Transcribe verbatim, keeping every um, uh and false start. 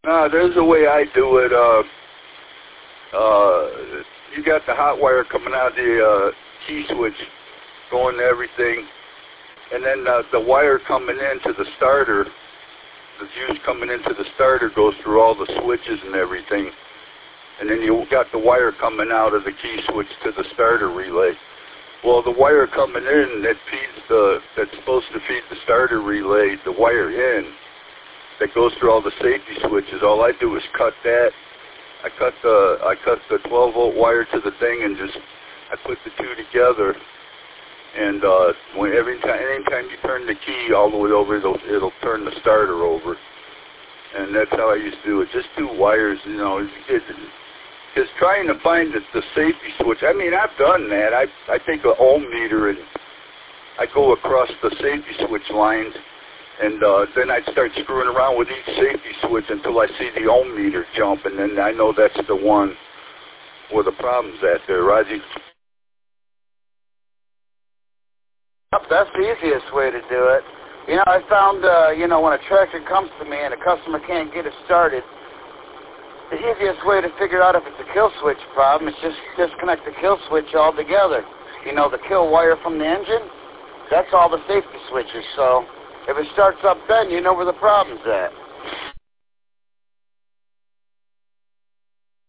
No, there's a way I do it. Uh, uh, you got the hot wire coming out of the uh, key switch, going to everything, and then uh, the wire coming into the starter, the fuse coming into the starter goes through all the switches and everything, and then you got the wire coming out of the key switch to the starter relay. Well, the wire coming in that feeds the, that's supposed to feed the starter relay, the wire in, that goes through all the safety switches. All I do is cut that. I cut the I cut the twelve volt wire to the thing and just I put the two together. And uh, when every time anytime you turn the key all the way over, it'll it'll turn the starter over. And that's how I used to do it. Just two wires, you know. Because trying to find the, the safety switch. I mean, I've done that. I I take an ohm meter and I go across the safety switch lines. And uh, then I'd start screwing around with each safety switch until I see the ohm meter jump, and then I know that's the one where the problem's at there, Raji. That's the easiest way to do it. You know, I found, uh, you know, when a tractor comes to me and a customer can't get it started, the easiest way to figure out if it's a kill switch problem is just disconnect the kill switch altogether. You know, the kill wire from the engine, that's all the safety switches, so if it starts up then, you know where the problem's at.